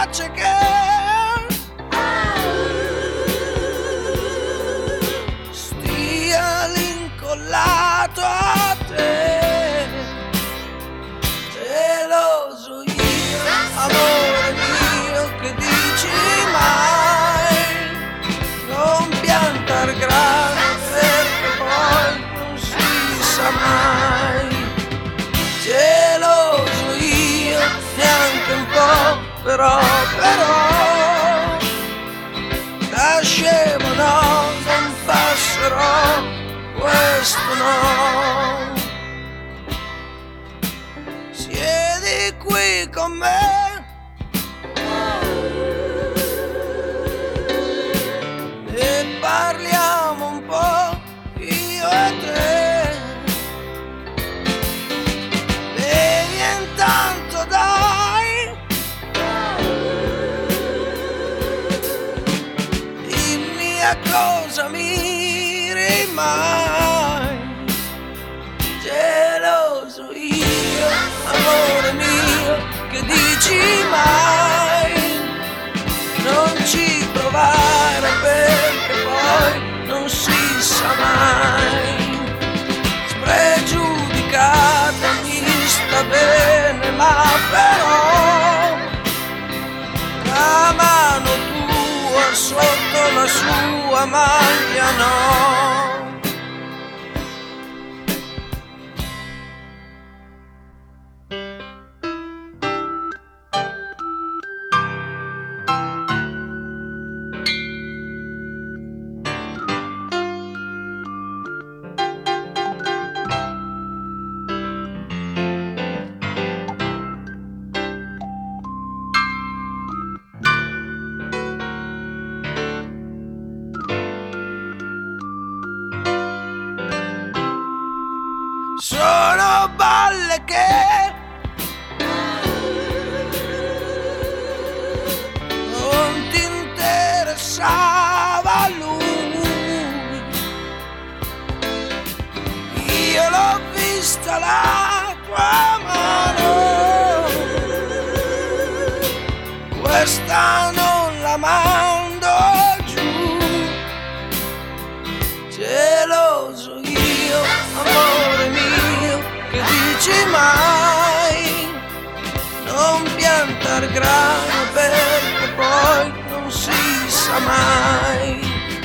piace che stia l'incollato a te, geloso io, amore mio, che dici mai, non piantar grano perché poi non si sa mai, geloso io, neanche un po', però da scemo no, non passerò, questo no. Siedi qui con me e parliamo un po', io e te, bevi intanto dai, dimmi a cosa mi rimai, geloso io, amore mio, che dici mai, non ci provare perché poi non si sa mai, spregiudicata mi sta bene, ma però la mano tua sotto la sua maglia no. Sono balle che non ti interessava lui, io l'ho vista la tua mano, questa non la mando giù, geloso io, amore mio, che dici mai, non piantar grano perché poi non si sa mai,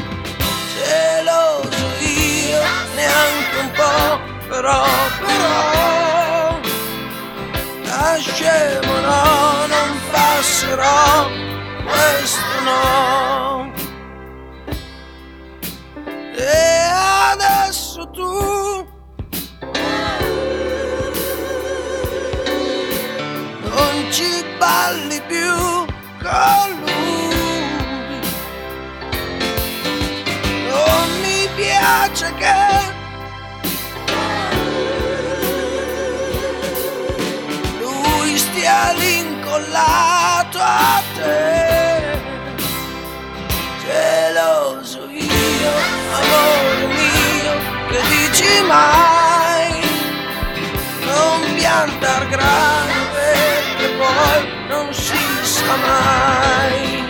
geloso io, neanche un po', però da scemo no, non passerò, questo no. E adesso tu non ci balli più con lui, non mi piace che lui stia l'incollato a te, geloso io, amore mio, che dici mai, non piantar grano perché poi non si sa mai,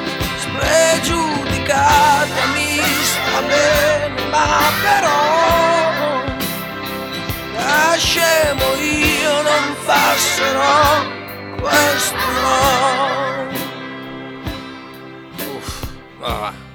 spregiudicata mi sta bene, ma però da scemo io non passerò, questo no. Va.